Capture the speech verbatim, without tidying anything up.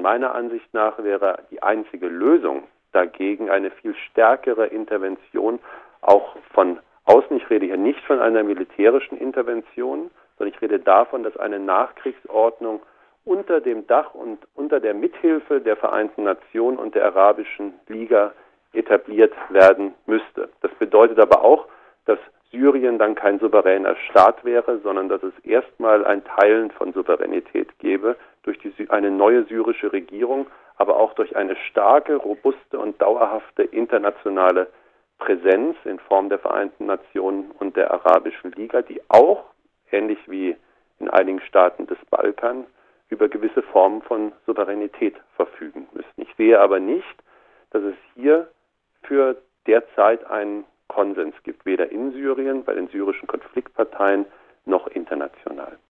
meiner Ansicht nach wäre die einzige Lösung dagegen eine viel stärkere Intervention auch von außen. Ich rede hier nicht von einer militärischen Intervention, sondern ich rede davon, dass eine Nachkriegsordnung unter dem Dach und unter der Mithilfe der Vereinten Nationen und der Arabischen Liga etabliert werden müsste. Das bedeutet aber auch, dass Syrien dann kein souveräner Staat wäre, sondern dass es erstmal ein Teilen von Souveränität gäbe durch die, eine neue syrische Regierung, aber auch durch eine starke, robuste und dauerhafte internationale Präsenz in Form der Vereinten Nationen und der Arabischen Liga, die auch, ähnlich wie in einigen Staaten des Balkan, über gewisse Formen von Souveränität verfügen müssen. Ich sehe aber nicht, dass es hier für derzeit einen Konsens gibt, weder in Syrien, bei den syrischen Konfliktparteien, noch international.